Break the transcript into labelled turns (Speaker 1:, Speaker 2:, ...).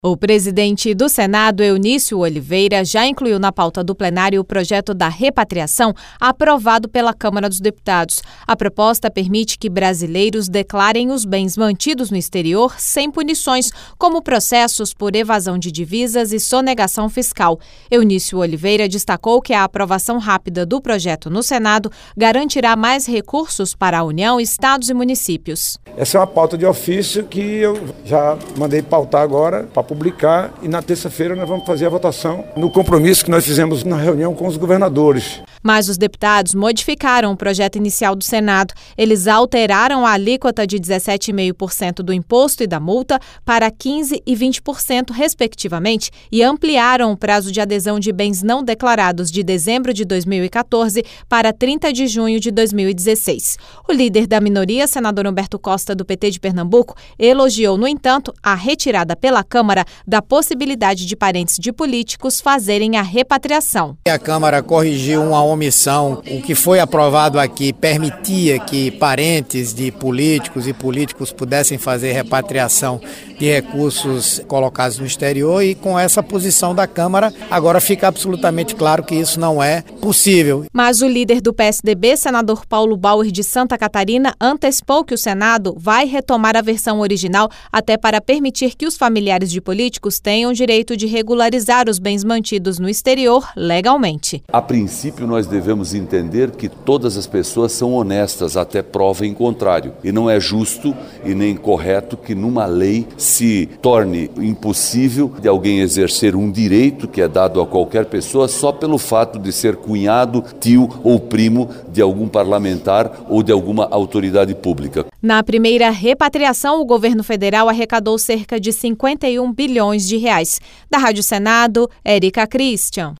Speaker 1: O presidente do Senado, Eunício Oliveira, já incluiu na pauta do plenário o projeto da repatriação aprovado pela Câmara dos Deputados. A proposta permite que brasileiros declarem os bens mantidos no exterior sem punições, como processos por evasão de divisas e sonegação fiscal. Eunício Oliveira destacou que a aprovação rápida do projeto no Senado garantirá mais recursos para a União, estados e municípios.
Speaker 2: Essa é uma pauta de ofício que eu já mandei pautar agora para publicar, e na terça-feira nós vamos fazer a votação no compromisso que nós fizemos na reunião com os governadores.
Speaker 1: Mas os deputados modificaram o projeto inicial do Senado. Eles alteraram a alíquota de 17,5% do imposto e da multa para 15% e 20%, respectivamente, e ampliaram o prazo de adesão de bens não declarados de dezembro de 2014 para 30 de junho de 2016. O líder da minoria, senador Humberto Costa, do PT de Pernambuco, elogiou, no entanto, a retirada pela Câmara da possibilidade de parentes de políticos fazerem a repatriação.
Speaker 3: A Câmara corrigiu uma omissão. O que foi aprovado aqui permitia que parentes de políticos e políticos pudessem fazer repatriação de recursos colocados no exterior, e com essa posição da Câmara, agora fica absolutamente claro que isso não é possível.
Speaker 1: Mas o líder do PSDB, senador Paulo Bauer de Santa Catarina, antecipou que o Senado vai retomar a versão original até para permitir que os familiares de políticos tenham direito de regularizar os bens mantidos no exterior legalmente.
Speaker 4: A princípio, nós devemos entender que todas as pessoas são honestas até prova em contrário. E não é justo e nem correto que numa lei se torne impossível de alguém exercer um direito que é dado a qualquer pessoa só pelo fato de ser cunhado, tio ou primo de algum parlamentar ou de alguma autoridade pública.
Speaker 1: Na primeira repatriação, o governo federal arrecadou cerca de 51 bilhões de reais. Da Rádio Senado, Érica Christian.